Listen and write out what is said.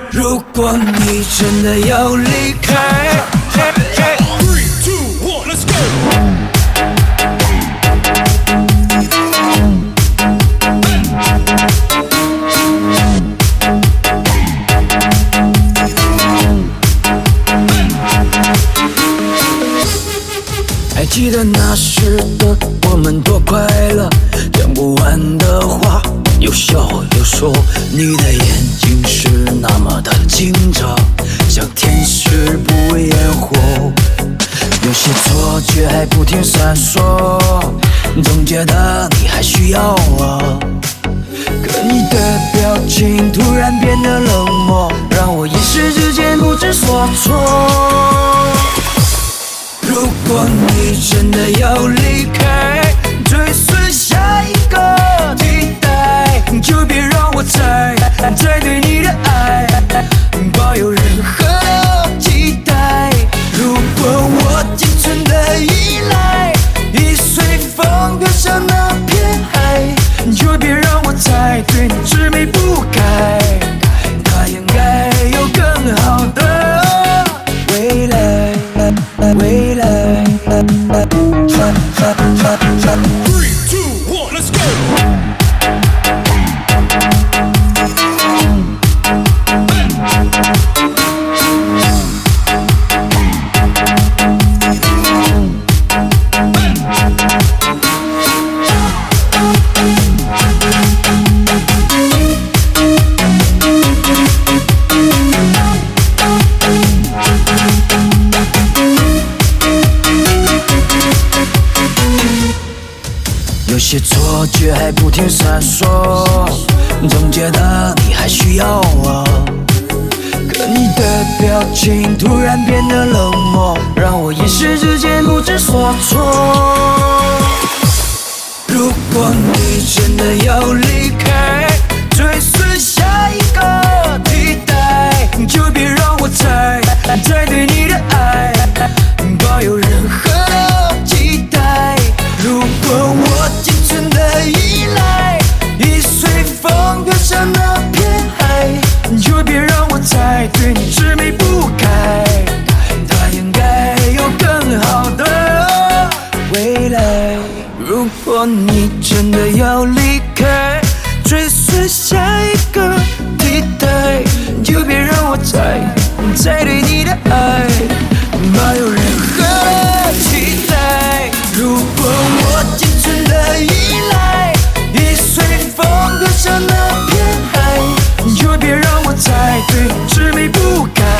如果你真的要离开，3、2、1 ，Let's go。还记得那时的我们多快乐，讲不完的话，有笑有说。你的眼睛是那么的清澈，像天使不烟火。有些错觉还不停闪烁，总觉得你还需要我。可你的表情突然变得冷漠，让我一时之间不知所措。如果你真的要离开，追随下一个替代，就别让我再对你的爱抱有任何的期待。如果我仅存的依赖已随风飘向那片海，就别让我再对你执迷不改。它应该有更好的未来。未来。3、2、1 ，Let's go。有些错觉还不停闪烁，总觉得你还需要我。可你的表情突然变得冷漠，让我一时之间不知所措。如果你真的要离开，追随下一个替代，就别让我再对你的爱抱有任何的期待。如果我仅存的依赖已随风飘向那片海，就别让我再对你执迷不改。它应该有更好的未来。如果你真的要离开，追随下一个替代，就别让我再对你的爱抱有任何的期待。如果我仅存的依赖已随风飘向那片海，就别让我再对你执迷不改。